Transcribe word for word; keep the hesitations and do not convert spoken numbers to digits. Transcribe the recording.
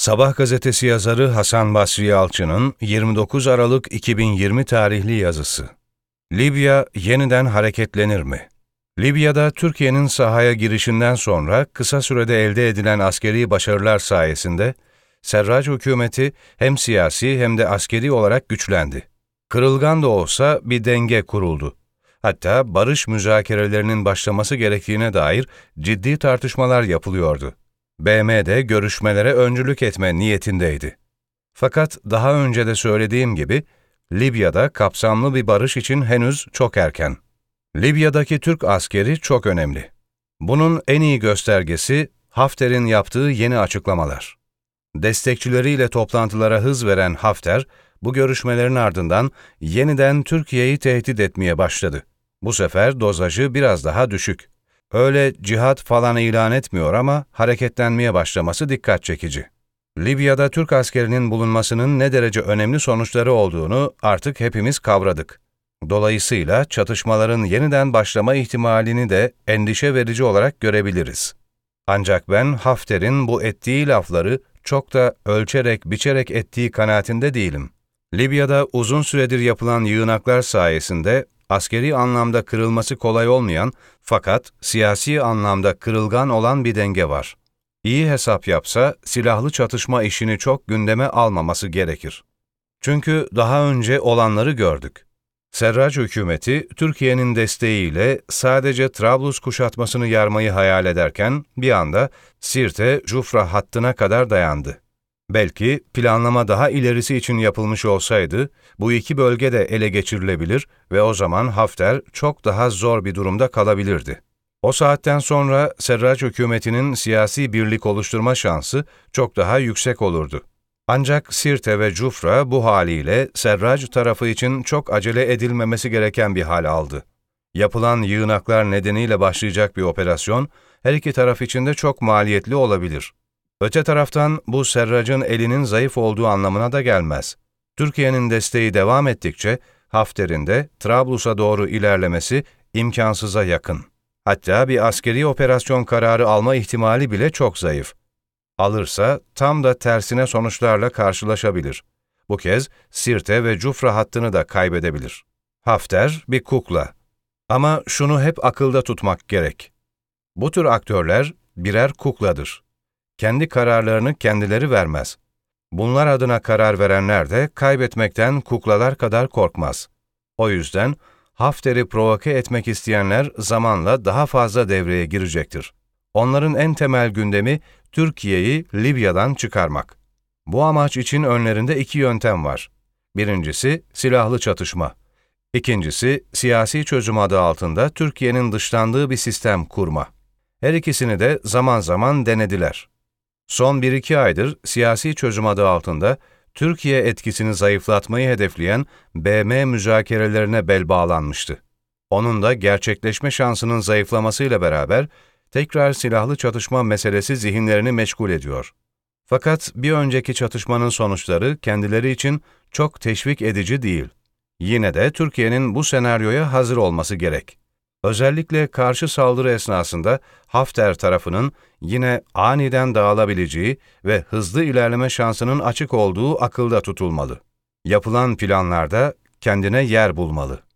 Sabah gazetesi yazarı Hasan Basri Yalçın'ın yirmi dokuz Aralık iki bin yirmi tarihli yazısı. Libya yeniden hareketlenir mi? Libya'da Türkiye'nin sahaya girişinden sonra kısa sürede elde edilen askeri başarılar sayesinde Serraj hükümeti hem siyasi hem de askeri olarak güçlendi. Kırılgan da olsa bir denge kuruldu. Hatta barış müzakerelerinin başlaması gerektiğine dair ciddi tartışmalar yapılıyordu. B M de görüşmelere öncülük etme niyetindeydi. Fakat daha önce de söylediğim gibi, Libya'da kapsamlı bir barış için henüz çok erken. Libya'daki Türk askeri çok önemli. Bunun en iyi göstergesi Hafter'in yaptığı yeni açıklamalar. Destekçileriyle toplantılara hız veren Hafter, bu görüşmelerin ardından yeniden Türkiye'yi tehdit etmeye başladı. Bu sefer dozajı biraz daha düşük. Öyle cihat falan ilan etmiyor ama hareketlenmeye başlaması dikkat çekici. Libya'da Türk askerinin bulunmasının ne derece önemli sonuçları olduğunu artık hepimiz kavradık. Dolayısıyla çatışmaların yeniden başlama ihtimalini de endişe verici olarak görebiliriz. Ancak ben Hafter'in bu ettiği lafları çok da ölçerek biçerek ettiği kanaatinde değilim. Libya'da uzun süredir yapılan yığınaklar sayesinde askeri anlamda kırılması kolay olmayan fakat siyasi anlamda kırılgan olan bir denge var. İyi hesap yapsa silahlı çatışma işini çok gündeme almaması gerekir. Çünkü daha önce olanları gördük. Serraj hükümeti Türkiye'nin desteğiyle sadece Trablus kuşatmasını yarmayı hayal ederken bir anda Sirte-Cufra hattına kadar dayandı. Belki planlama daha ilerisi için yapılmış olsaydı, bu iki bölge de ele geçirilebilir ve o zaman Hafter çok daha zor bir durumda kalabilirdi. O saatten sonra Serraj hükümetinin siyasi birlik oluşturma şansı çok daha yüksek olurdu. Ancak Sirte ve Cufra bu haliyle Serraj tarafı için çok acele edilmemesi gereken bir hal aldı. Yapılan yığınaklar nedeniyle başlayacak bir operasyon, her iki taraf için de çok maliyetli olabilir. Öte taraftan bu Serraj'ın elinin zayıf olduğu anlamına da gelmez. Türkiye'nin desteği devam ettikçe Hafter'in de Trablus'a doğru ilerlemesi imkansıza yakın. Hatta bir askeri operasyon kararı alma ihtimali bile çok zayıf. Alırsa tam da tersine sonuçlarla karşılaşabilir. Bu kez Sirte ve Cufra hattını da kaybedebilir. Hafter bir kukla. Ama şunu hep akılda tutmak gerek. Bu tür aktörler birer kukladır. Kendi kararlarını kendileri vermez. Bunlar adına karar verenler de kaybetmekten kuklalar kadar korkmaz. O yüzden Hafter'i provoke etmek isteyenler zamanla daha fazla devreye girecektir. Onların en temel gündemi Türkiye'yi Libya'dan çıkarmak. Bu amaç için önlerinde iki yöntem var. Birincisi silahlı çatışma. İkincisi siyasi çözüm adı altında Türkiye'nin dışlandığı bir sistem kurma. Her ikisini de zaman zaman denediler. Son bir iki aydır siyasi çözüm adı altında Türkiye etkisini zayıflatmayı hedefleyen B M müzakerelerine bel bağlanmıştı. Onun da gerçekleşme şansının zayıflamasıyla beraber tekrar silahlı çatışma meselesi zihinlerini meşgul ediyor. Fakat bir önceki çatışmanın sonuçları kendileri için çok teşvik edici değil. Yine de Türkiye'nin bu senaryoya hazır olması gerek. Özellikle karşı saldırı esnasında Hafter tarafının yine aniden dağılabileceği ve hızlı ilerleme şansının açık olduğu akılda tutulmalı. Yapılan planlarda kendine yer bulmalı.